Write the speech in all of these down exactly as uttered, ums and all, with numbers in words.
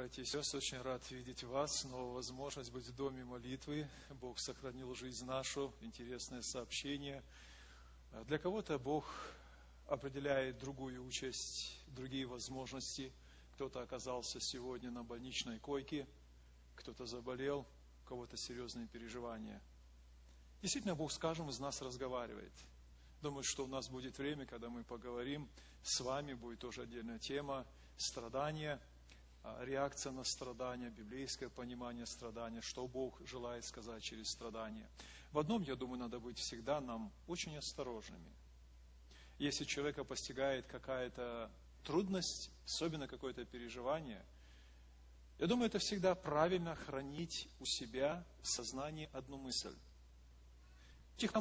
братья и сестры, очень рад видеть вас. Снова возможность быть в доме молитвы. Бог сохранил жизнь нашу. Интересное сообщение. Для кого-то Бог определяет другую участь, другие возможности. Кто-то оказался сегодня на больничной койке, кто-то заболел, у кого-то серьезные переживания. Действительно, Бог с каждым из нас разговаривает. Думаю, что у нас будет время, когда мы поговорим с вами, будет тоже отдельная тема страдания, реакция на страдания, библейское понимание страдания, что Бог желает сказать через страдания. В одном, я думаю, надо быть всегда нам очень осторожными. Если человека постигает какая-то трудность, особенно какое-то переживание, я думаю, это всегда правильно хранить у себя в сознании одну мысль. Тихо,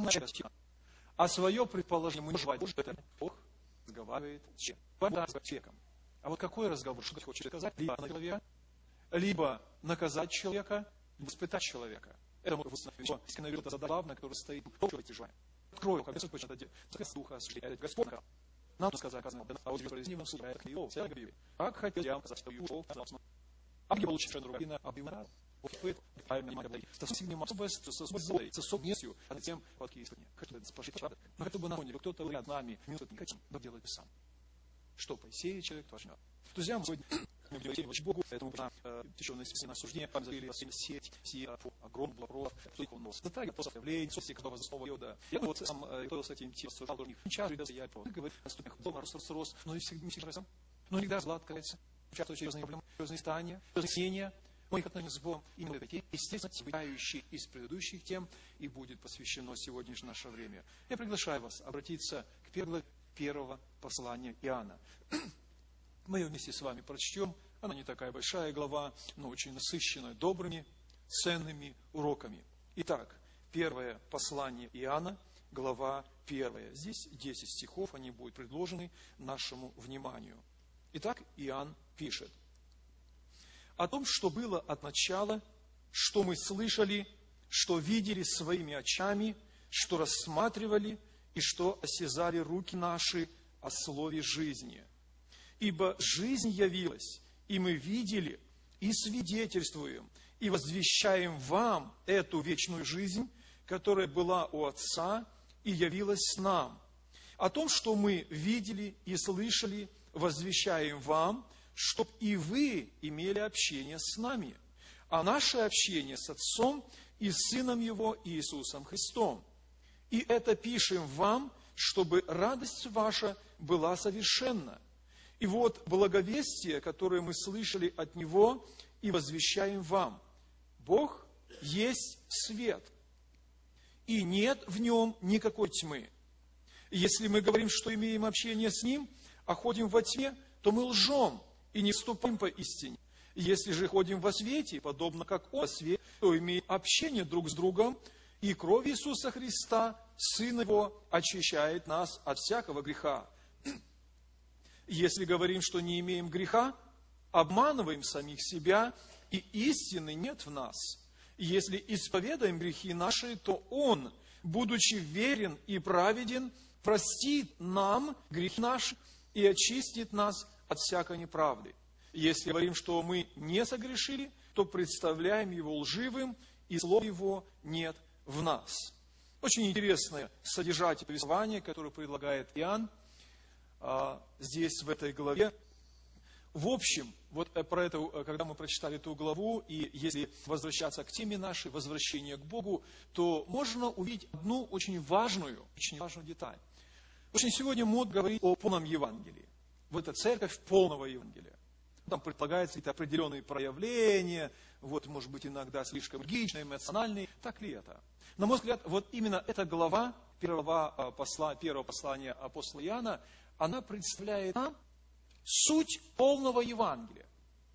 а свое предположение мы может, это Бог разговаривает с человеком. А вот какой разговор, что хочет сказать? Либо на человека, либо наказать человека, либо испытать человека. Это может быть истинно это забавно, который стоит в человеке желание. Открою, как Господь почему-то делает. Духа осуждает Господь. Нам сказать, а вот в нем суд, как его, вся говорили. Как хотел я сказать, что ушел, казалось, а где получить другая, обвинал. Вот это правильно говорить. Стосуется сегодня особое, с особенностью, а затем подки испытания. Хочу это спрашивать, правда? Но это бы на фоне, кто-то рядом с нами, минут не хотим, но делает сам. Что посеет человек, то жнет. Друзья, мы сегодня благодарим Богу, поэтому теченное на осуждение, забыли сеть, все огромных блокров, кто их он нос. Затаги после явления, собственно, когда возрастного йода. Я вот сам кто с этим тем рассуждал, что не часто ребята я по говорит о ступенях дома, рос, рос, рос, но и всегда не всегда разом. Но иногда зла открывается, часто очень разные проблемы, разные стания, разные снения, моих отношений с Богом, именно такие, естественно, вытекающие из предыдущих тем, и будет посвящено сегодняшнее наше время. Я приглашаю вас обратиться к первой первого послания Иоанна. Мы ее вместе с вами прочтем. Она не такая большая глава, но очень насыщенная добрыми, ценными уроками. Итак, первое послание Иоанна, глава первая. Здесь десять стихов, они будут предложены нашему вниманию. Итак, Иоанн пишет. О том, что было от начала, что мы слышали, что видели своими очами, что рассматривали, и что осязали руки наши о слове жизни. Ибо жизнь явилась, и мы видели, и свидетельствуем, и возвещаем вам эту вечную жизнь, которая была у Отца и явилась нам. О том, что мы видели и слышали, возвещаем вам, чтоб и вы имели общение с нами. А наше общение с Отцом и с Сыном Его Иисусом Христом. И это пишем вам, чтобы радость ваша была совершенна. И вот благовестие, которое мы слышали от Него, и возвещаем вам. Бог есть свет, и нет в нем никакой тьмы. Если мы говорим, что имеем общение с Ним, а ходим во тьме, то мы лжем и не вступаем по истине. Если же ходим во свете, подобно как Он во свете, то имеем общение друг с другом, и кровь Иисуса Христа, Сына Его, очищает нас от всякого греха. Если говорим, что не имеем греха, обманываем самих себя, и истины нет в нас. Если исповедаем грехи наши, то Он, будучи верен и праведен, простит нам грех наш и очистит нас от всякой неправды. Если говорим, что мы не согрешили, то представляем Его лживым, и слова Его нет в нас. Очень интересное содержание повествования, которое предлагает Иоанн а, здесь, в этой главе. В общем, вот про это, когда мы прочитали эту главу, и если возвращаться к теме нашей, возвращение к Богу, то можно увидеть одну очень важную, очень важную деталь. Очень сегодня модно говорить о полном Евангелии. Вот это церковь полного Евангелия. Там предполагаются какие-то определенные проявления, вот, может быть, иногда слишком энергичные, эмоциональные. Так ли это? На мой взгляд, вот именно эта глава первого, посла, первого послания апостола Иоанна, она представляет нам суть полного Евангелия.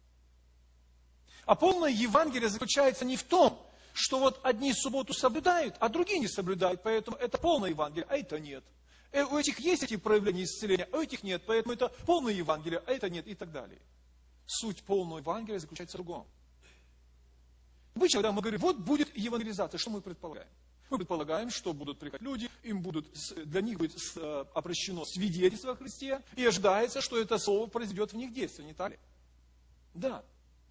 А полное Евангелие заключается не в том, что вот одни субботу соблюдают, а другие не соблюдают, поэтому это полное Евангелие, а это нет. У этих есть эти проявления исцеления, а у этих нет, поэтому это полное Евангелие, а это нет, и так далее. Суть полного Евангелия заключается в другом. Обычно, когда мы говорим, вот будет евангелизация, что мы предполагаем? Мы предполагаем, что будут приходить люди, им будут, для них будет обращено свидетельство о Христе, и ожидается, что это слово произведет в них действие, не так ли? Да.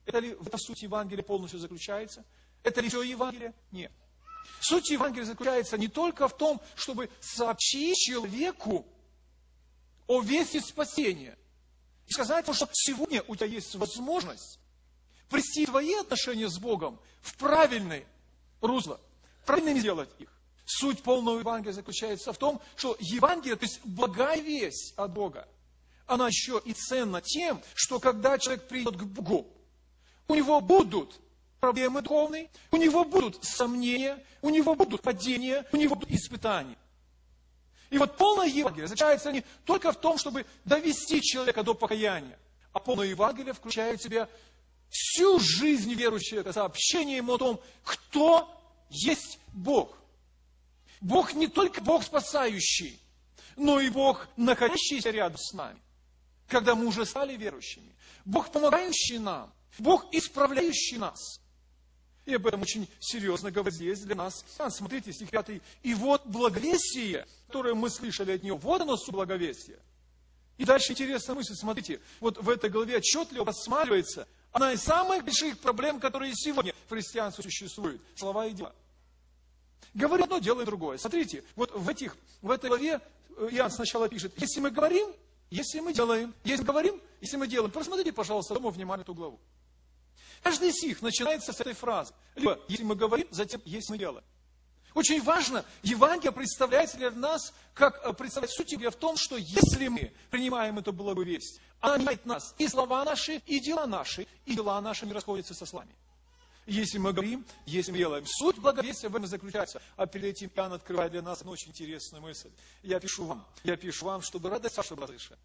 Это ли в суть Евангелия полностью заключается? Это ли все Евангелие? Нет. Суть Евангелия заключается не только в том, чтобы сообщить человеку о вести спасения. И сказать ему, что сегодня у тебя есть возможность привести твои отношения с Богом в правильное русло, правильно сделать их. Суть полного Евангелия заключается в том, что Евангелие, то есть благая весть от Бога, она еще и ценна тем, что когда человек придет к Богу, у него будут проблемы духовные, у него будут сомнения, у него будут падения, у него будут испытания. И вот полное Евангелие заключается не только в том, чтобы довести человека до покаяния, а полное Евангелие включает в себя всю жизнь верующего, сообщение ему о том, кто есть Бог. Бог не только Бог спасающий, но и Бог, находящийся рядом с нами, когда мы уже стали верующими. Бог, помогающий нам, Бог, исправляющий нас. И об этом очень серьезно говорит здесь для нас. Смотрите, стих пятый. И вот благовестие, которое мы слышали от Него, вот оно суть благовестия. И дальше интересная мысль, смотрите, вот в этой главе отчетливо рассматривается одна из самых больших проблем, которые сегодня в христианстве существуют. Слова и дела. Говорим одно, делаем другое. Смотрите, вот в, этих, в этой главе Иоанн сначала пишет, если мы говорим, если мы делаем, если мы говорим, если мы делаем. Просмотрите, пожалуйста, дома внимание эту главу. Каждый стих начинается с этой фразы. Либо, если мы говорим, затем, если мы делаем. Очень важно, Евангелие представляется для нас, как представляет суть Евангелия в том, что если мы принимаем эту благую весть, она меняет нас, и слова наши, и дела наши, и дела наши не расходятся со словами. Если мы говорим, если мы делаем. Суть благовестия в этом заключается. А перед этим Иоанн открывает для нас одну очень интересную мысль. Я пишу вам, я пишу вам, чтобы радость ваша была совершенна.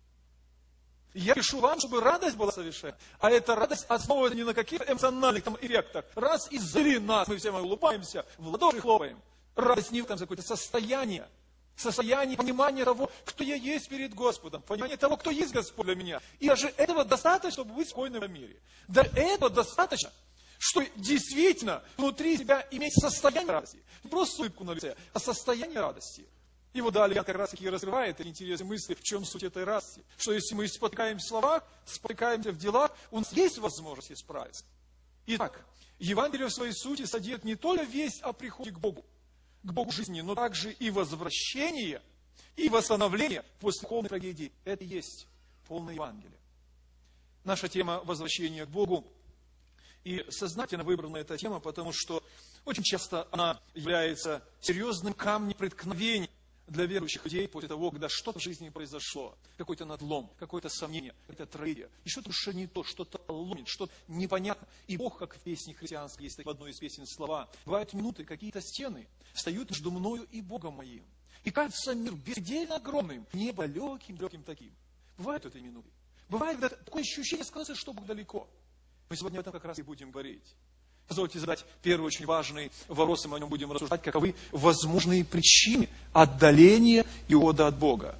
Я пишу вам, чтобы радость была совершенна. А эта радость основывается не на каких-то эмоциональных там эффектах. Раз иззали нас, мы все мы улыбаемся, в ладоши хлопаем. Радость не в этом какое-то состояние. Состояние понимания того, кто я есть перед Господом. Понимание того, кто есть Господь для меня. И даже этого достаточно, чтобы быть спокойным в мире. До этого достаточно, что действительно внутри себя иметь состояние радости. Не просто улыбку на лице, а состояние радости. И вот далее я как раз таки разрывает интересные мысли, в чем суть этой радости. Что если мы спотыкаемся в словах, спотыкаемся в делах, у нас есть возможность исправиться. Итак, Евангелие в своей сути содержит не только весть о приходе к Богу, к Богу жизни, но также и возвращение, и восстановление после духовной трагедии. Это и есть полное Евангелие. Наша тема возвращения к Богу. И сознательно выбрана эта тема, потому что очень часто она является серьезным камнем преткновения для верующих людей после того, когда что-то в жизни произошло. Какой-то надлом, какое-то сомнение, какая-то трагедия. И что-то уже не то, что-то ломит, что-то непонятно. И Бог, как в песне христианской, есть в одной из песен слова, бывают минуты, какие-то стены встают между мною и Богом моим. И кажется мир беспредельно огромным, небо легким, легким таким. Бывают эти минуты. Бывает когда такое ощущение, сказать, что Бог далеко. Мы сегодня об этом как раз и будем говорить. Позвольте задать первый очень важный вопрос, и мы о нем будем рассуждать, каковы возможные причины отдаления и ухода от Бога.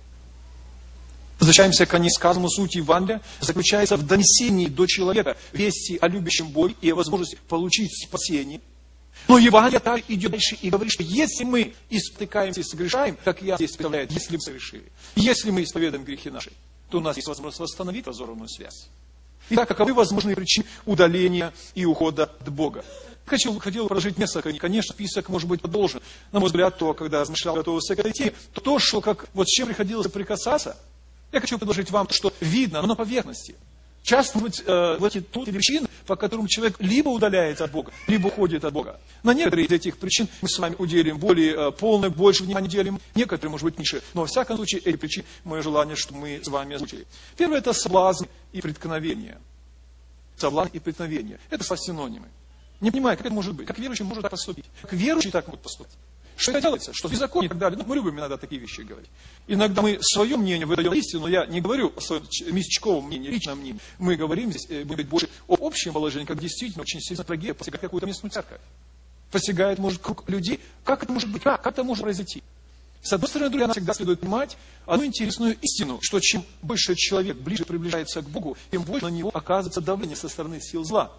Возвращаемся к несказанному сути Евангелия, заключается в донесении до человека вести о любящем Боге и о возможности получить спасение. Но Евангелие также идет дальше и говорит, что если мы испытаемся и согрешаем, как я здесь представляю, если мы совершили, если мы исповедуем грехи наши, то у нас есть возможность восстановить разорванную связь. Итак, каковы возможные причины удаления и ухода от Бога? Хочу, хотел прожить несколько, конечно, список может быть продолжен. На мой взгляд, то, когда размышлял, готовился к этой теме, то, то, что, как, вот, с чем приходилось соприкасаться, я хочу предложить вам, что видно, но на поверхности. Часто, может быть, э, вот эти тут причины, по которым человек либо удаляется от Бога, либо уходит от Бога. На некоторые из этих причин мы с вами уделим более э, полное, больше внимания уделим, некоторые, может быть, меньше. Но, во всяком случае, эти причины, мое желание, что мы с вами озвучили. Первое – это соблазн и преткновение. Соблазн и преткновение. Это синонимы. Не понимаю, как это может быть, как верующий может так поступить, как верующий так может поступить. Что это делается, что в беззаконии и так далее. Ну, мы любим иногда такие вещи говорить. Иногда мы свое мнение выдаем истину, но я не говорю о своем местечковом мнении, личном мнении. Мы говорим здесь, будет быть, больше об общем положении, как действительно очень сильно трагедия посягает какую-то местную церковь. Посягает, может, круг людей. Как это может быть? Как, как это может произойти? С одной стороны, друзья, нам всегда следует понимать одну интересную истину, что чем больше человек ближе приближается к Богу, тем больше на него оказывается давление со стороны сил зла.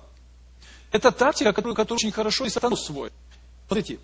Это тактика, которую, которую очень хорошо и сатану свой. Смотрите,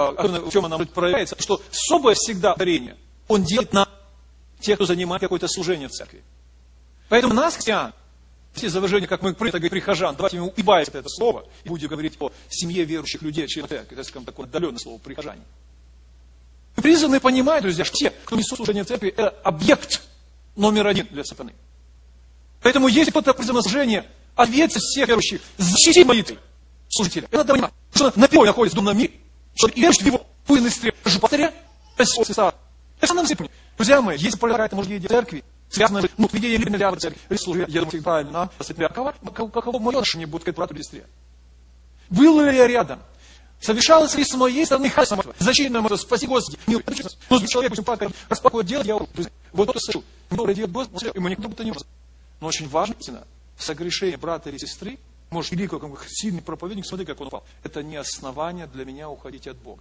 в чем она проявляется, что особое всегда ударение он делает на тех, кто занимает какое-то служение в церкви. Поэтому нас, христиан, Если завожение, как мы принято говорить, прихожан, давайте ему убавить это слово и будем говорить о семье верующих людей, через это, скажем, такое отдаленное слово прихожане. Мы призваны понимать, друзья, что те, кто несут служение в церкви, это объект номер один для сатаны. Поэтому если кто-то призван на служение, ответственность всех верующих защитить молитвой служителя. Это надо понимать, что на первой находится в духовном мире, что верующий в его пыльный стрел пастыря, это нам все понимаем. Друзья мои, если какая-то может быть церкви, связанная с ну, ведением миллиарда церкви, или служение, я думаю, правильно, каково мое отношение будет к этому быстрее? Был ли я рядом? Совершалось ли с моей стороны хасама? Зачем нам это? Спаси Господи. Но человек, пусть он распакует дело, я вот это слышу. Добрый день, Господи, ему никто бы не может. Но очень важно, истина, согрешение брата или сестры, может, великий, как сильный проповедник, смотри, как он упал. Это не основание для меня уходить от Бога.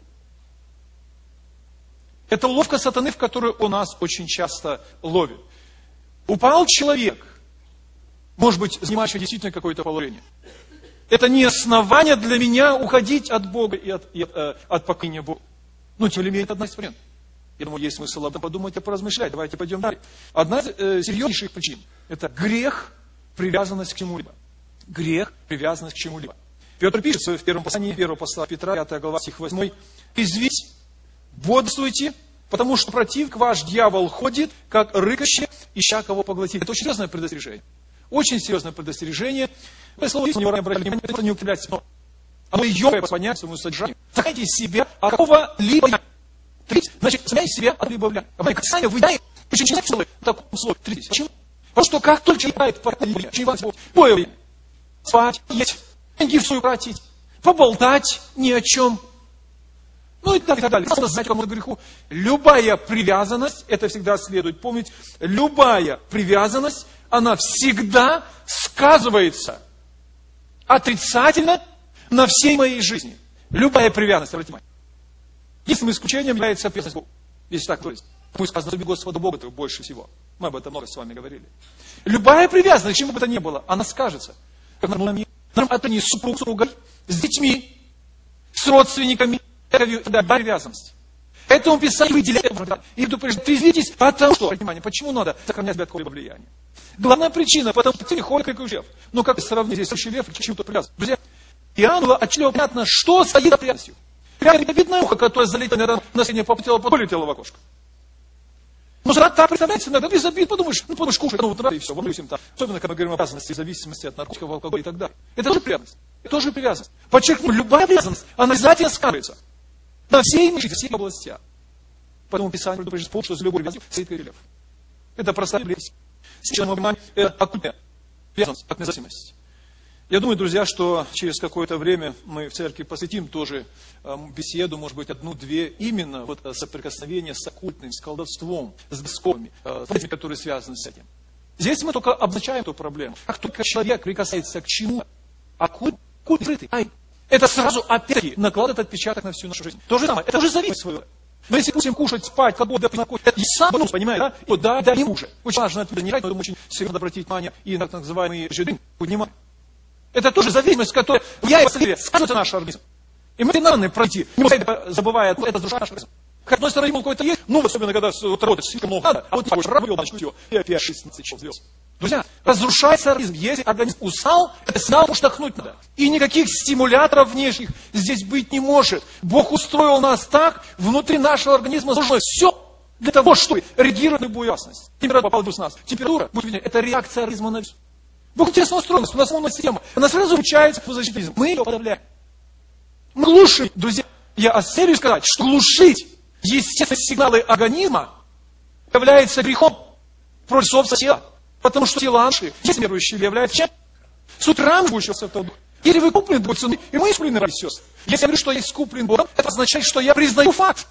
Это уловка сатаны, в которую он нас очень часто ловит. Упал человек, может быть, занимающий действительно какое-то положение. Это не основание для меня уходить от Бога и от, и от, э, от покаяния Бога. Ну, тем не менее, это одна из причин. Я думаю, есть смысл об этом подумать и поразмышлять. Давайте пойдем далее. Одна из э, серьезнейших причин – это грех, привязанность к чему-либо. Грех, привязанность к чему-либо. Петр пишет в первом послании, первого посла Петра, пятая глава, стих восьмой. «Извись, бодрствуйте, потому что противник ваш дьявол ходит, как рыкающий, ища кого поглотить». Это очень серьезное предостережение. Очень серьезное предостережение. Это слово есть, у него обратили внимание, это не укрепляется, но оно емкое по понятию, своему содержанию. Сохраняйте себя от какого-либо влияния. Значит, сохраняйте себя от какого-либо влияния. А вы, как сами выясняете, очень часто целый в таком слове. Почему? Потому что как только человек играет по влиянию, очень важно, любое влияние. Спать, есть, деньги в свою тратить, поболтать ни о чем. Ну и так, и так далее. Надо знать кому-то греху. Любая привязанность, это всегда следует помнить, любая привязанность, она всегда сказывается отрицательно на всей моей жизни. Любая привязанность, обратите внимание. Единственным исключением является привязанность к Богу. Если так говорить. Пусть сказано, люби Господа Бога твоего больше всего. Мы об этом много с вами говорили. Любая привязанность, к чему бы то ни было, она скажется. Как на отношении с супругом, супругой, с детьми, с родственниками. Это привязанность. Поэтому Писание выделяет. И предупреждайтесь, потому что, внимание, почему надо сохранять себя от какого-либо влияния? Главная причина, потому что ты ходишь как лев. Ну как сравнить здесь с лев и чем-то привязан? Друзья, Иоанну было отчетливо понятно, что стоит за привязанностью. Прямо бедное ухо, которое залито, наверное, на среднее полетело, полетело в окошко. Ну, жена так представляется, иногда без обид, подумаешь, ну, подумаешь, кушай, ну, вот нравится, и все, волнуюсь им там. Особенно, когда мы говорим о привязанности, зависимости от наркотиков, алкоголя и так далее. Это тоже привязанность. Это тоже привязанность. Подчеркну, любая привязанность, она обязательно сказывается на всей жизни, всей области. Поэтому Писание предупреждает, что за любой привязанностью стоит лев. Это простая близость. Сейчас мы понимаем, это оккультная привязанность, оккультная зависимость. Я думаю, друзья, что через какое-то время мы в церкви посвятим тоже э, беседу, может быть, одну-две, именно вот соприкосновение с оккультным, с колдовством, с бесковыми, э, которые связаны с этим. Здесь мы только обозначаем эту проблему. Как только человек прикасается к чему, оккульт, культ скрытый, это сразу опять-таки накладывает отпечаток на всю нашу жизнь. То же самое, это уже зависимость своего. Но если пустим кушать, спать, как будто наркотики, это и сам, ну, понимаете, да? Вот, да, да, не уже. Очень важно это не играть, но очень серьезно обратить внимание и на так называемые жиды, внимание. Это тоже зависимость, которая влияет сказывается наш организм. И мы должны пройти, не забывая, это разрушает наш организм. Как одной стороны, ему какой-то есть, ну, особенно, когда вот, работать слишком много надо, а вот такой работал, начну все, и опять шестнадцать часов звезд. Друзья, разрушается организм. Если организм устал, это сигнал, штахнуть надо. И никаких стимуляторов внешних здесь быть не может. Бог устроил нас так, внутри нашего организма сложилось все для того, чтобы реагировать на любую опасность. Температура попала в нас. Температура, это реакция организма на все. Бог интересно устроен, у нас умная система. Она сразу включается в защиту. Мы ее подавляем. Мы глушим, друзья. Я осмелюсь сказать, что глушить естественные сигналы организма является грехом против собственного тела. Потому что тела наши, если верующие, являются чем? С утра мы будем Святого Духа. Или вы куплены Богом цены, и мы искуплены, братья и сестры. Если я говорю, что я искуплен Богом, это означает, что я признаю факт.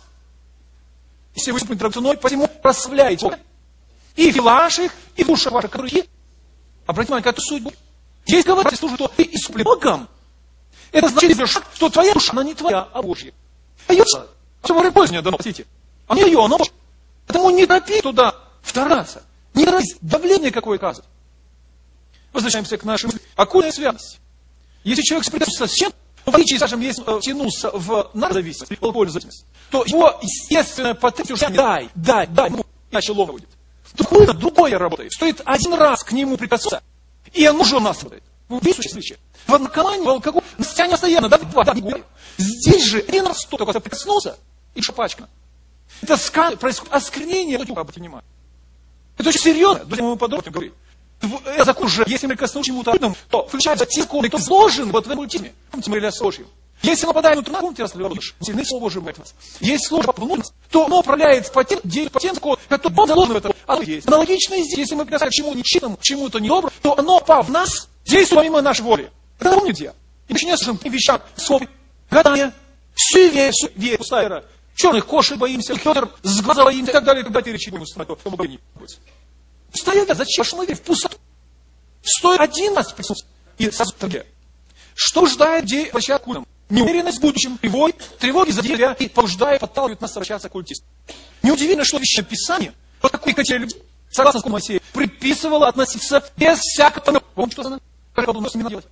Если вы искуплены ценой, посему прославляете Бога. И в ваших, и в душах ваших, которые есть. Обратите внимание, какая суть Бога. Здесь говорится, что ты искуплен Богом. Это значит, что твоя душа, она не твоя, а Божья. Дается. Все во время позднее дано, простите. А не ее, оно Божье. Поэтому не торопи туда вторгаться. Не торопись давление какое оказывать. Возвращаемся к нашей мысли. Оккультная связность. Если человек соприкасается с чем, в отличие, скажем, если втянулся в наркозависимость, в алкогольную зависимость, то его естественная потребность дай, дай, дай, ну, иначе ловно будет. Другое, другое работает. Стоит один раз к нему прикоснуться, И оно же у нас работает. Вы видите случай? В наркомании, в алкоголе, состояние постоянно, да, да, да, здесь же один раз кто только прикоснулся, и шапачка. Это ска... происходит осквернение, обратите внимание. Это очень серьезно, друзья, мы подробно говорим. Закон же, если мы коснемся чему-то одному, то включается те законы, кто изложен вот в этом ультиме. Помните, мы говорили о Божьем. Если нападаем на помните, раз любишь, сильный Слово Божие бывает в вас. Если Слово внутрь, то оно управляет по тем, по тем законам, которые заложены в этом. Оно есть. Аналогично и здесь, если мы прикасаемся к чему-то нечистому, к чему-то недоброму, то оно, пав в нас, действует помимо нашей воли. Это помните я. И начиная с вещам, словом, гадание, суеверие, суеверие, пустая вера. Черных кошек боимся, Федор с глаза боимся и так далее, когда ты речи будем устроить, то мы не будет. Пустая вера, зачем мы верим в пустоту? Стоит один раз присутствовать и сразу торге. Что ждает людей обращаться к культам? Неуверенность в будущем, тревоги, тревоги за дерева и побуждает, подталкивает нас обращаться к культистам. Неудивительно, что Священное Писание, вот такой категории людей, согласно Закону Моисея, приписывало относиться без всякого... Помните, что за как подобное с ними делать?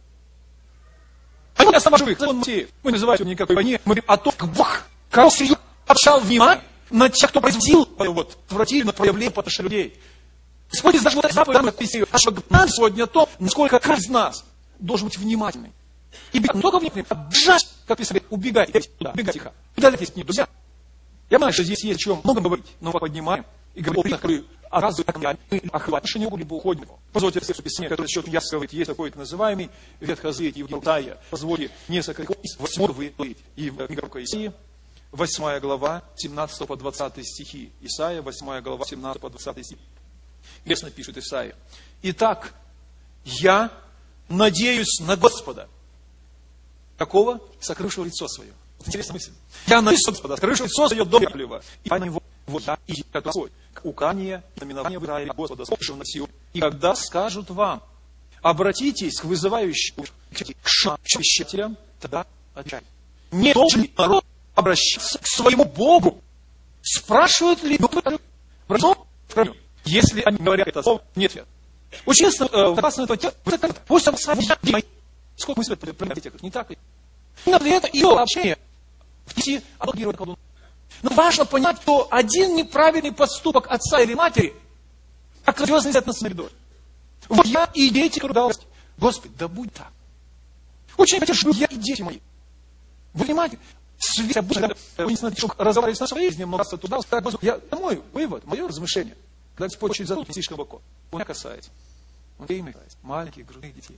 А мы остаем живых, Закон Моисея. Мы не называем его никакой войне, мы говорим о том, как Бог, кого Сию обращал внимание на тех, кто производил вот, отвратительное проявление по отношению людей. Господь даже вот эта заповедь, а что нам сегодня о том, насколько каждый из нас должен быть внимательным. И бежать не только внимательным, а бежать, как ты себе, убегать, туда, убегать тихо. Куда лететь? Нет, друзья. Я знаю, что здесь есть о чем много говорить, но мы поднимаем и говорим о причинах, которые оказывают охват. Наши не либо уходим. Позвольте все Писание, которое счет ясно говорит, есть такой так называемый Ветхозавет Евгалтая. Позвольте несколько из восьмого выплыть. И в книге пророка Исаии, восьмая глава, семнадцатый по двадцатый стихи. Исаия, восьмая глава, семнадцатый по двадцатый стих. Ясно пишет Исаия. Итак, я надеюсь на Господа. Какого? Сокрывшего лицо свое. Вот интересная мысль. Я надеюсь на Господа, сокрывшего лицо свое до Яковлева. И по него вода и Господь. Укание, знаменование в Израиле Господа, слушавшего на Сион. И когда скажут вам, обратитесь к вызывающим, к шапищателям, тогда отвечай. Не должен ли народ обращаться к своему Богу? Спрашивают ли обращаться? Если они говорят это слово, нет ответа. Очень часто, согласно этого текста, пусть он сами мои. Сколько мы себе принимаем, не так ли? Именно для этого ее общение в кисе аналогирует колдуну. Но важно понять, что один неправильный поступок отца или матери, как серьезно взять на смерть. Вот я и дети, которые дал Господи, да будь так. Очень хотел, чтобы я и дети мои. Вы понимаете? Свет обычно, вы не знаете, что разговаривать со своей жизнью, много раз туда, я, мой вывод, мое размышление, когда Господь чуть задумал слишком глубоко, он меня касается. Он ими касается. Маленьких, грудных детей.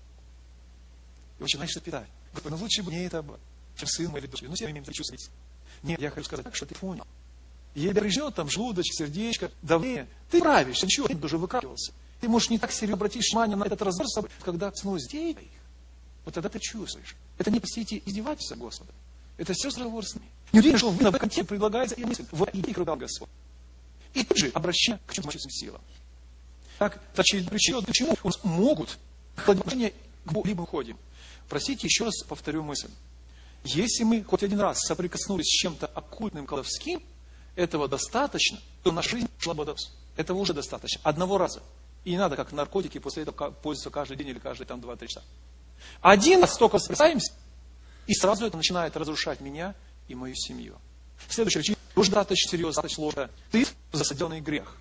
И очень начинаешь питать. Господи, ну лучше бы не это было, чем сын мой или дочь. Ну, все имеем чувствовать. Нет, я хочу сказать так, что ты понял. Ей прижмет там желудочек, сердечко, давление. Ты правишься, ничего, ты уже выкапливался. Ты, можешь не так серьезно обратишь внимание на этот разбор, когда коснулось детей твоих. Вот тогда ты чувствуешь. Это не, простите, издевательство Господа. Это все разговор с ними. Не удивительно, что в этом контексте предлагается и мысль. Вот и их рудал Господь. И тут же обращение к чему-то силам. Так, очевидно, причина, почему у нас могут отношения к Богу, либо уходим. Простите, еще раз повторю мысль. Если мы хоть один раз соприкоснулись с чем-то оккультным, колдовским, этого достаточно, то наша жизнь шла бы до... Этого уже достаточно. Одного раза. И не надо, как наркотики, после этого пользоваться каждый день или каждые там два-три часа. Один раз только соприкасаемся, и сразу это начинает разрушать меня и мою семью. Следующая причина, уже достаточно серьезно, достаточно сложно. Стыд за соделанный грех.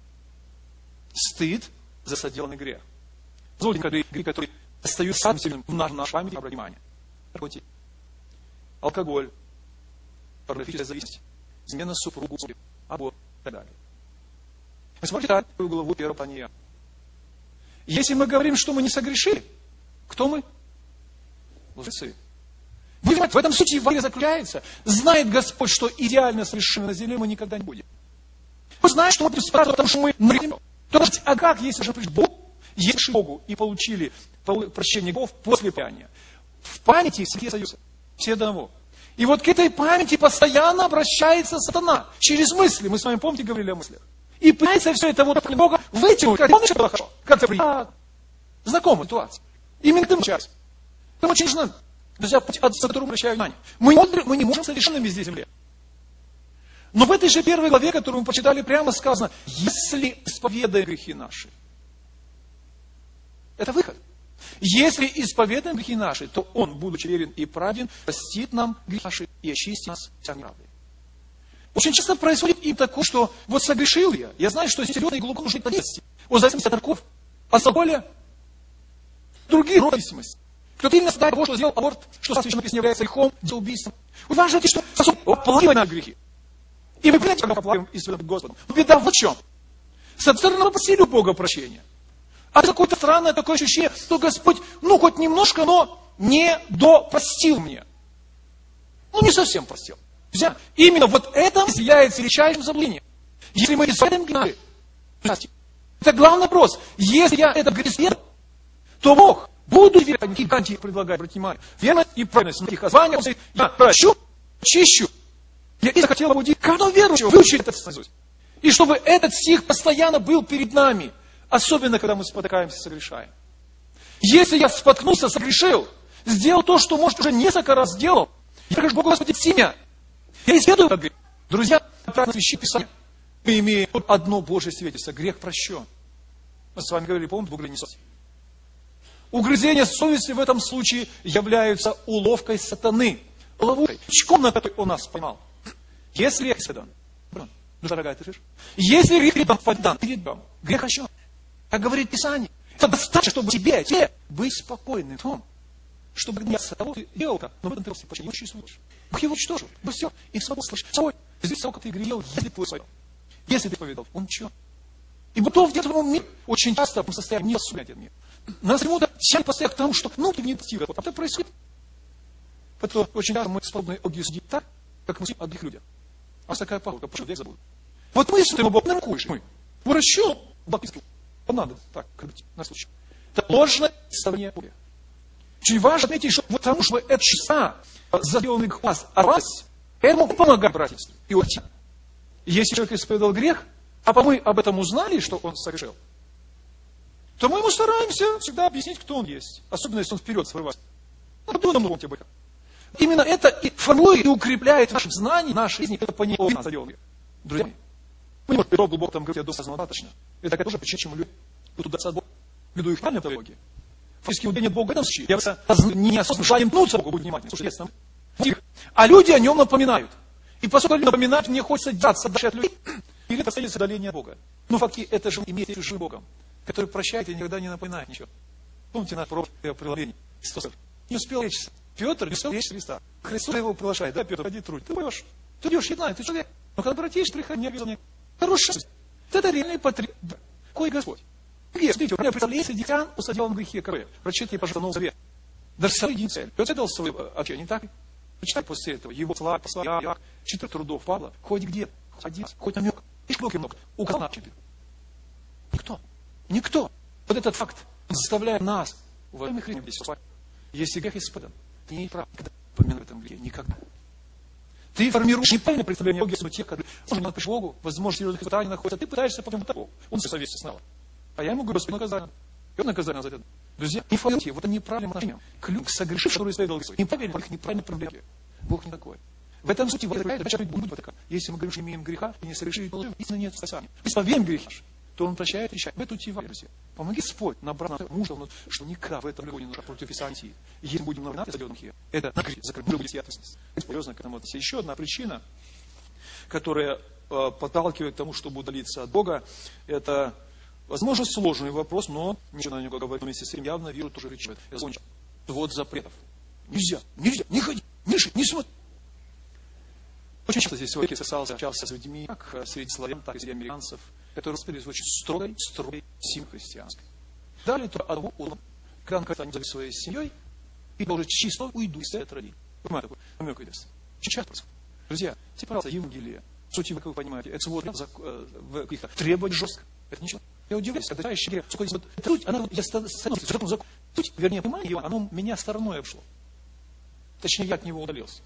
Стыд за соделанный грех. Позвольте, грех, который остаются самым сильным в нашей памяти, обратите внимание. Наркотики, алкоголь, порнографическая зависимость, измена супругу, аборт и так далее. Мы смотрим на главу первого послания. Если мы говорим, что мы не согрешили, кто мы? Лжецы. В этом суть Евангелия заключается. Знает Господь, что идеально совершенно на земле мы никогда не будем. Он знает, что мы будем спрашивать, потому что мы нагрешим. А как, если же пришли Бог, если Богу и получили прощение грехов после покаяния? В памяти все союза, все до одного. И вот к этой памяти постоянно обращается сатана. Через мысли. Мы с вами, помните, говорили о мыслях. И пытается все это вот Бога вытянуть. Помнишь, это было хорошо? Как-то приятно. Знакомая ситуация. Именно ты сейчас. Это очень важно. Друзья, за которую обращаю внимание. Мы не, мы не можем совершенно везде земле. Но в этой же первой главе, которую мы почитали, прямо сказано, если исповедаем грехи наши. Это выход. Если исповедаем грехи наши, то Он, будучи верен и праведен, простит нам грехи наши и очистит нас вся неправды. Очень часто происходит и такое, что вот согрешил я. Я знаю, что серьезно и глубоко нужно ответственности. От зависимости от нарков, от алкоголя, другие зависимости. Кто-то именно страдает того, что сделал аборт, что священное писание является грехом, убийством. Вы важно, что сосуд оплакивает на грехи. И вы понимаете, как мы оплакиваем и перед Господом. Но беда вот в чем. С одной стороны, мы просили у Бога прощения. А какое-то странное такое ощущение, что Господь, ну, хоть немножко, но не допростил мне. Ну, не совсем простил. Друзья, именно вот это является величайшим заблуждением. Если мы из этого греха, это главный вопрос. Если я это грех сделал, то Бог, буду верить, какие гарантии предлагает, братья мои, верно и правильность на таких названиях, я прощу, чищу. Я и захотел побудить каждого верующего выучить этот наизусть. И чтобы этот стих постоянно был перед нами, особенно когда мы спотыкаемся, согрешаем. Если я споткнулся, согрешил, сделал то, что, может, уже несколько раз сделал, я прихожу к Богу, Господи, семя. Я исследую этот грех. Друзья, правильно священное Писание. Мы имеем одно Божье свидетельство. Грех прощен. Мы с вами говорили, помните, угрызение совести. Угрызения совести в этом случае являются уловкой сатаны. Ловушкой. Чком, на который он нас поймал. Если грех исповедан, душа дорогая, ты слышишь? Если грех исповедан перед Богом, грех прощен. Как говорит Писание, это достаточно, чтобы тебе, тебе быть спокойным в том, чтобы не с того ты делал это, но в этом ты почти не существуешь. Бог его уничтожил, Бог все, и свободу слышишь. Собой, здесь сколько ты грел, если ты свой. Если ты поведал, он что? И готов где-то в этом мире очень часто в состоянии не осудить этот мир. Нас ему-то тянет постоянно к тому, что ну ты не достиг этого. Это происходит. Поэтому очень часто мы способны Бога судить так, как мы судим о других людях. А такая палка, пошел, век забыл. Вот мы смотрим, Бог наркуешь, мы. Выращу, Бог искал. Надо так, на случай. Это ложное представление Бога. Очень важно отметить, что потому что это часа заделанный глаз, а раз, этому помогает братьям и отцам. Если человек исповедовал грех, а мы об этом узнали, что он совершил, то мы ему стараемся всегда объяснить, кто он есть. Особенно, если он вперед срывается. Ну, думаю, он тебе будет. Именно это и формирует, и укрепляет наши знания, наши жизни, это понимание нас заделанный. Друзья мои, мы не можем Петро глубоко там говорить, я думаю, достаточно. Это тоже причина, чему люди туда от Бога. Веду их правильной теологии. Фактически удаление Бога в этом случае. Я неосознанно желаем пнуться Богу, будь внимательны. Слушай, есть а люди о нем напоминают. И поскольку люди напоминают, мне хочется держаться дальше от людей. Или это целится удаление Бога. Но фактически это же имеет чужим Богом, который прощает и никогда не напоминает ничего. Помните наше прошлое преломление? Не успел речься. Петр не успел речь Христа. Христос его приглашает. Да, Петр, ходи труд. Ты пойдешь. Ты идешь, я знаю, ты человек. Но когда обратишься, приходи, не обязательно. Хорошая. Это реальный потребность. Какой Господь? Где? Смотрите, у меня представляется, дикан усадил в грехе. Какое? Прочитайте, пожалуйста, Новый Завет. Даже самый день цель. Петр дал свое общение, не так? Прочитай после этого его слова, послания, четырех трудов Павла. Хоть где, хоть один, хоть намек. И шклок немного. Указал на четыре. Никто. Никто. Вот этот факт заставляет нас, уважаемых христиан, здесь, если грех исповедан, ты не прав, когда помянуть в этом грехе. Никогда. Ты формируешь неправильное представление о Боге, но те, которые можно к Богу, возможно, серьезных испытаний находятся, ты пытаешься потом того. Он совестся снова. А я ему говорю, Господи, наказание. И он наказание за это. Друзья, не формируйте вот это неправильным отношением к людям, согрешившим, которые исповедовали Господь. Не поверили в их неправильные проблемы. Бог не такой. В этом случае, если мы говорим, что имеем греха и не совершили положение, истинно нет спасения. Если поверим грех наш, то он прощает и решает. В эту тиву, друзья. Помоги Господь набрать мужа, что никогда в этом любви не нужно против Исантии. Если будем навинать за грех, это на грех, закрыть будет ответственность. Серьезно к этому относиться. Еще одна причина, которая э, подталкивает к тому, чтобы удалиться от Бога, это, возможно, сложный вопрос, но ничего на него говорить вместе с этим явно вижу тоже речь. Это вот запретов. Нельзя, нельзя, не ходи, не ши, не смотри. Очень часто здесь сегодня касался, общался с людьми, как среди славян, так и среди американцев, которые восприняли очень строгой, строгой семьей христианской. Далее то одного ума, когда он как-то они зависят своей семьей, и уже чисто уйду из этой родины. Понимаете, такой намек идет. Очень часто происходит. Друзья, те, пожалуйста, Евангелие, суть, как вы понимаете, это вот в каких-то требований жестко. Это ничего. Я удивляюсь, когда читаешь грех, сколько здесь вот, суть, она, я становлюсь, суть, вернее, понимание его, оно меня стороной обшло. Точнее, я от него удалился.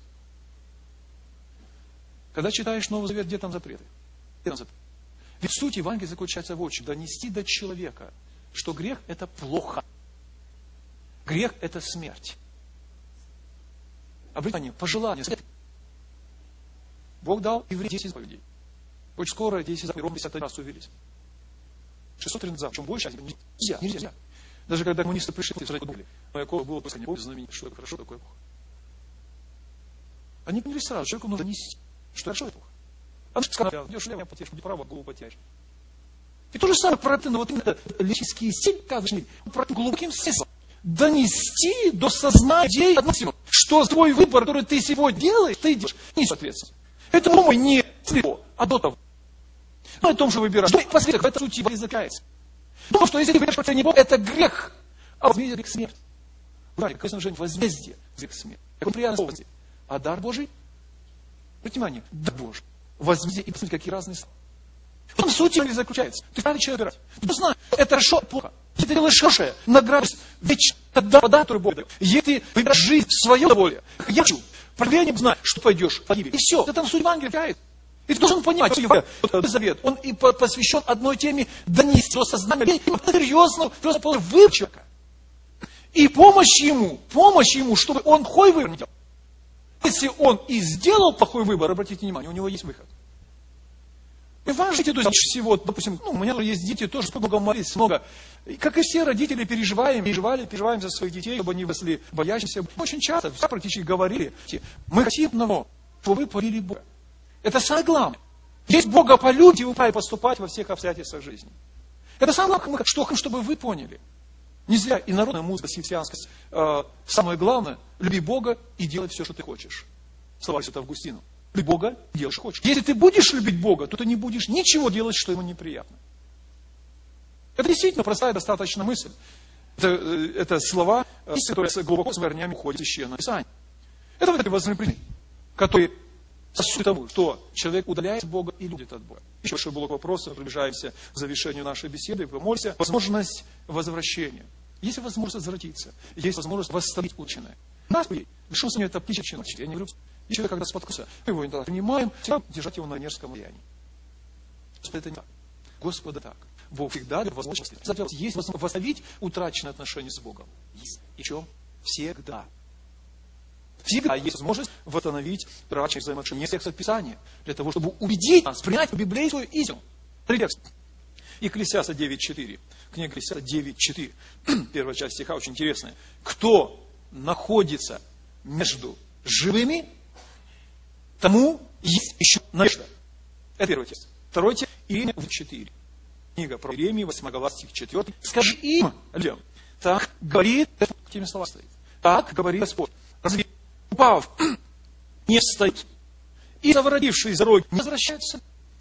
Когда читаешь Новый Завет, где там запреты? Где там запреты? Ведь суть Евангелия заключается в чем? Донести до человека, что грех – это плохо. Грех – это смерть. Обретание, пожелание, смерть. Бог дал евреям десять заповедей. Очень скоро десять заповедей ровно десять раз увелись. шестьсот тринадцать заповедей. Чем больше, нельзя, нельзя, нельзя. Даже когда коммунисты пришли, подумали, но Якова было послание Бога знаменитое, что это хорошо, такое плохо. Они поняли сразу, человеку нужно нести. Что хорошо и плохо. А ну, сказал, идешь левым, потеешь, будь право, голову потянешь. И то же самое про это, но вот именно лирические силы, как же, про глубоким смыслом. донести до сознания людей, что твой выбор, который ты сегодня делаешь, ты делаешь не соответственно. Это думай не слепо, а до того. Ну, о том, что выбираешь. Думай, последствия, в этой сути излагается. Думай, что если ты выбираешь против него, это грех. А возмездие грех смерть. Братья, конечно же, возмездие грех смерть. Это приятное слово. А дар Божий? Обратите внимание, дар Божий. Возмездие и посмотрите, какие разные слова. В том суть не заключается. Ты правильно человек выбирать. Ты знаешь, это хорошо, это плохо. Если ты делаешь хорошее, награда вечная, тогда вода, которую Бог дает. Если ты выбираешь жизнь в свое доволье, я хочу, проверение знать, что пойдешь в погибель. И все, это там суть Евангелия играет. И ты должен понимать, что его завет, он и посвящен одной теме донести до сознания, серьезно, серьезно выбор человека. И помощь ему, помощь ему, чтобы он плохой выбор не делал. Если он и сделал плохой выбор, обратите внимание, у него есть выход. И важно, то есть всего, допустим, ну, у меня есть дети, тоже много молились, много. И, как и все родители, переживаем, переживали, переживаем за своих детей, чтобы они выросли боящимся. Очень часто, все практически говорили, мы хотим одного, чтобы вы полюбили Бога. Это самое главное. Есть Бога полюбите, вы правильно поступать во всех обстоятельствах жизни. Это самое главное, что, чтобы вы поняли. Не зря и народная музыка, христианская, э, самое главное, люби Бога и делай все, что ты хочешь. Слова Святого Августина. Люби Бога, делай, что хочешь. Если ты будешь любить Бога, то ты не будешь ничего делать, что ему неприятно. Это действительно простая достаточно мысль. Это, это слова, которые глубоко с корнями уходят в Священное Писание. Это вот эти возмездия, которые сосуд тому, что человек удаляется от Бога и любит от Бога. Еще большой блок вопросов, приближаемся к завершению нашей беседы. Помолимся. Возможность возвращения. Есть возможность возвратиться. Есть возможность восстановить ученое. Нас, что с ним это птичья ночь? Я не говорю, и человек, когда споткнулся, мы его иногда принимаем, всегда держать его на нервском влиянии. Это не так. Господа так. Бог всегда дает возможность. Есть возможность восстановить утраченные отношения с Богом. Есть. И что? Всегда. Всегда есть возможность восстановить утраченные взаимоотношения. Текст Писания для того, чтобы убедить нас принять библейскую истину. Текст. Екклесиаста девять четыре. Книга Екклесиаста девять четыре. Первая часть стиха очень интересная. Кто находится между живыми, тому есть еще надежда. Это первый текст. Второй текст. Иеремия четыре. Книга про Иеремию, восьмая глава, стих четыре. Скажи им, людям, так говорит, к теме слова стоит. Так говорит Господь. Разве упав, не встают, и заворотившие за дороги не возвращаются?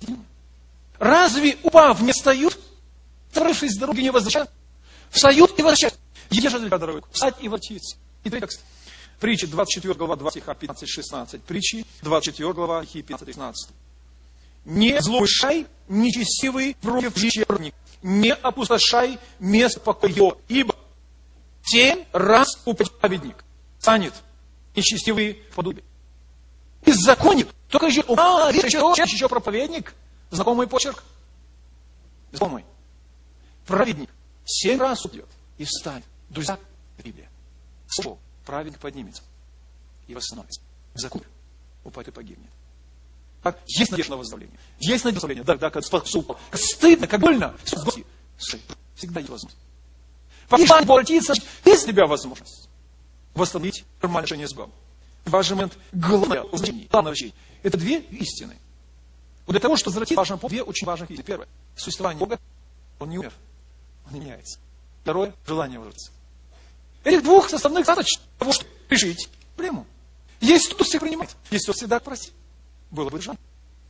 Разве упав, не встают, заворотившие с дороги не возвращаются? Встают и возвращаются. Ежели дорогой, встать и воротиться. И третий текст. Притчи, двадцать четвёртая глава, два стиха, пятнадцать шестнадцать. Притчи, двадцать четвёртая глава, стихи пятнадцать шестнадцать. Не злоумышляй, нечестивый против вечерник, не опустошай место покоя, ибо семь раз упадет праведник, станет нечестивый в подобие. Беззаконник, только еще, а, еще, еще проповедник, знакомый почерк, знакомый. Праведник семь раз упадет и встанет. Друзья, Библия. Слово. Праведник поднимется и восстановится. Закон упадет и погибнет. Так, есть надежда на восстановление. Есть надежда на восстановление. Да, да, как спасупал. Как стыдно, как больно. Всегда есть возможность. Пока обратиться, есть у тебя возможность восстановить нормальное отношение с Богом. Важный момент, главное значение, главное значение. Это две истины. Вот для того, чтобы возвратиться, важно помнить две очень важных истины. Первое, существование Бога, Он не умер, Он не меняется. Второе, желание возвратиться. Этих двух составных достаточно для того, чтобы решить проблему. Есть кто всех принимает, есть кто всегда просит. Было бы желание.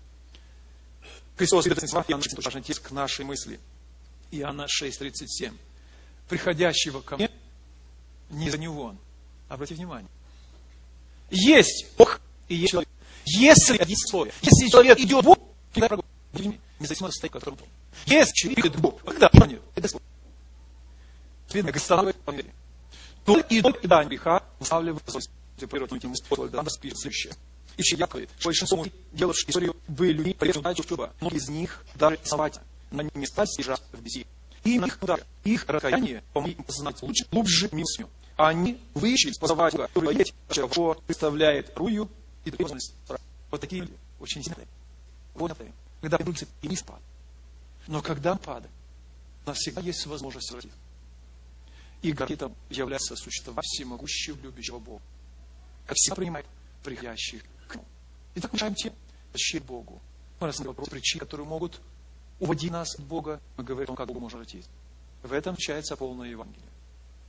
Христос, Иоанна, важный текст к нашей мысли. Иоанна шесть тридцать семь. Приходящего ко мне, не за него он. Обратите внимание. Есть Бог и есть человек. Если один слове, если человек идет Бог, независимо от состояния, в котором он. Если человек идет Бог, когда нет, это слово. Видно, Господь померили. То и до предания греха устанавливает возможность природную ему способы да распишет следующее. И че Яковлев, большинство делавших историю были люди, полезны дальше чува, но из них даже основательно на места стяжа в беде. И на их удар, их раскаяние помогли им познать лучше, глубже милостью. Они выучились познавать Бога, который есть, что представляет рую и требовательность. Вот такие люди, очень сильные. Вот это, когда придутся и не спад. Но когда падает, у нас всегда есть возможность возвратиться. И гарантом является существование всемогущего любящего Бога. Как всегда принимает приходящих к нему. Итак, мы решаем тему защиты Богу. Мы рассмотрим вопрос причин, которые могут уводить нас от Бога. Мы говорим о том, как Богу можно обратиться. В этом заключается полное Евангелие.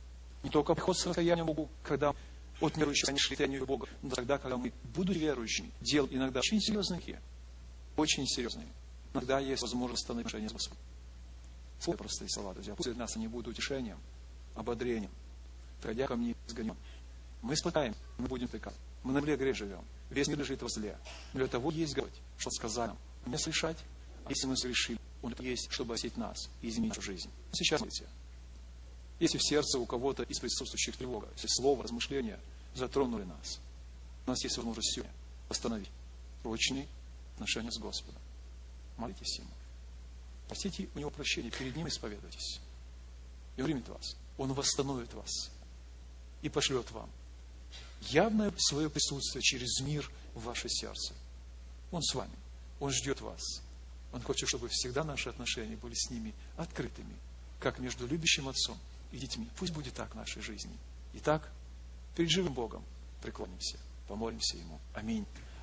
Не только приход с раскаянием Богу, когда от неверующих станешь христианию Бога, но тогда, когда мы, будучи верующими, делаем иногда очень серьезные, очень серьезные. Иногда есть возможность становиться отношения с Господом. Слова простые слова, друзья. Пусть для нас они будут утешением, ободрением. Тройдя ко мне сгонем. Мы испытаем, мы будем тыкать. Мы на земле грех живем. Весь мир лежит во зле. Но для того есть Господь, что сказал нам. Не слышать, если мы совершили, Он есть, чтобы осеть нас и изменить нашу жизнь. Сейчас смотрите. Если в сердце у кого-то из присутствующих тревога, если слово, размышления затронули нас, у нас есть возможность сегодня восстановить прочные отношения с Господом. Молитесь Ему. Просите у Него прощения, перед Ним исповедуйтесь. И Он примет вас. Он восстановит вас и пошлет вам явное свое присутствие через мир в ваше сердце. Он с вами. Он ждет вас. Он хочет, чтобы всегда наши отношения были с ними открытыми, как между любящим отцом и детьми. Пусть будет так в нашей жизни. Итак, перед живым Богом преклонимся, помолимся Ему. Аминь.